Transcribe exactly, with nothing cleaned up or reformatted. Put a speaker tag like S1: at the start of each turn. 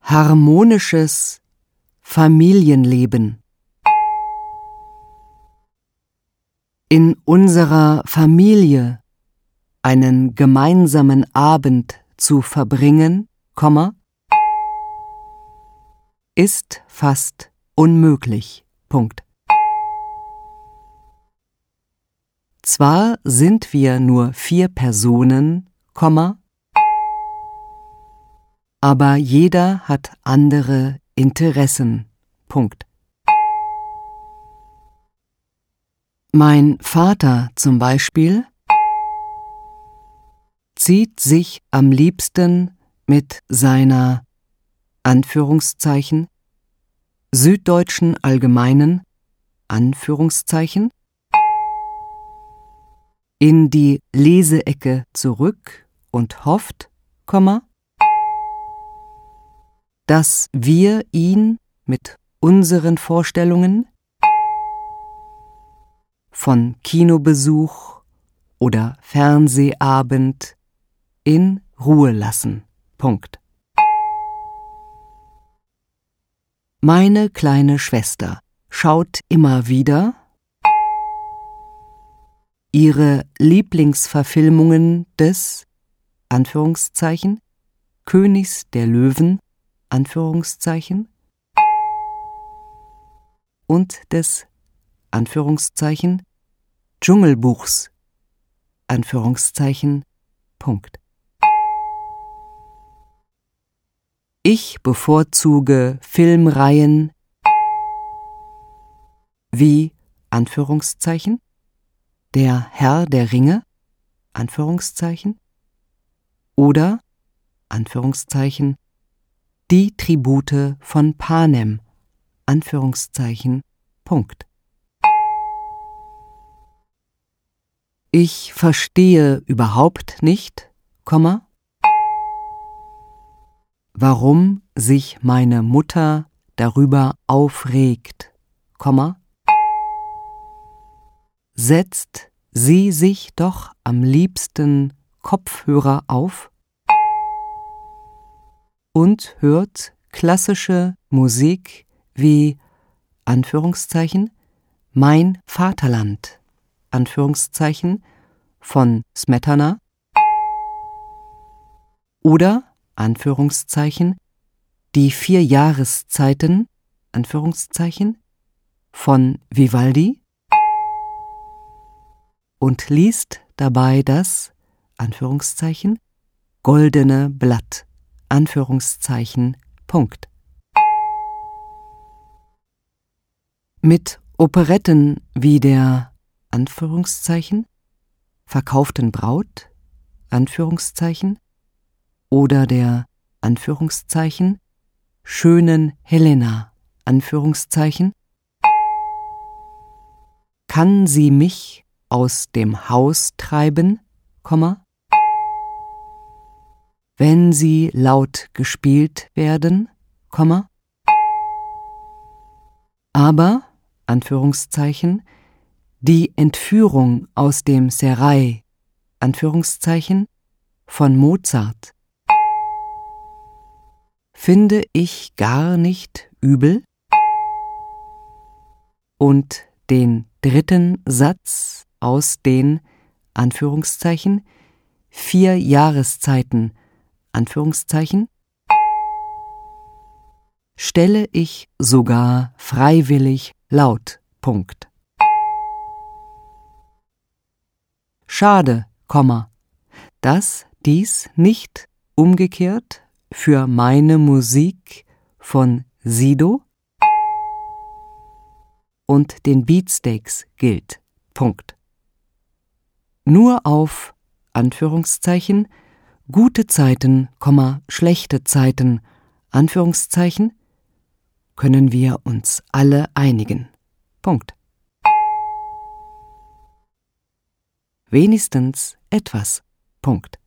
S1: harmonisches Familienleben. In unserer Familie einen gemeinsamen Abend zu verbringen, ist fast unmöglich. Punkt. Zwar sind wir nur vier Personen, aber jeder hat andere Interessen. Punkt. Mein Vater zum Beispiel zieht sich am liebsten mit seiner Anführungszeichen Süddeutschen Allgemeinen Anführungszeichen in die Leseecke zurück und hofft, dass wir ihn mit unseren Vorstellungen von Kinobesuch oder Fernsehabend in Ruhe lassen. Punkt. Meine kleine Schwester schaut immer wieder ihre Lieblingsverfilmungen des Anführungszeichen Königs der Löwen Anführungszeichen und des Anführungszeichen Dschungelbuchs Anführungszeichen Punkt. Ich bevorzuge Filmreihen wie Anführungszeichen Der Herr der Ringe Anführungszeichen oder Anführungszeichen Die Tribute von Panem Anführungszeichen Punkt. Ich verstehe überhaupt nicht, warum sich meine Mutter darüber aufregt, setzt sie sich doch am liebsten Kopfhörer auf und hört klassische Musik wie Anführungszeichen Mein Vaterland Anführungszeichen von Smetana oder Anführungszeichen Die vier Jahreszeiten Anführungszeichen von Vivaldi und liest dabei das Anführungszeichen Goldene Blatt Anführungszeichen Punkt. Mit Operetten wie der Anführungszeichen verkauften Braut Anführungszeichen oder der Anführungszeichen schönen Helena Anführungszeichen kann sie mich aus dem Haus treiben, wenn sie laut gespielt werden, aber Anführungszeichen die Entführung aus dem Serail Anführungszeichen von Mozart finde ich gar nicht übel und den dritten Satz aus den Anführungszeichen vier Jahreszeiten Anführungszeichen stelle ich sogar freiwillig laut. Punkt. Schade, dass dies nicht umgekehrt für meine Musik von Sido und den Beatsteaks gilt. Punkt. Nur auf Anführungszeichen gute Zeiten, schlechte Zeiten Anführungszeichen können wir uns alle einigen. Punkt. Wenigstens etwas. Punkt.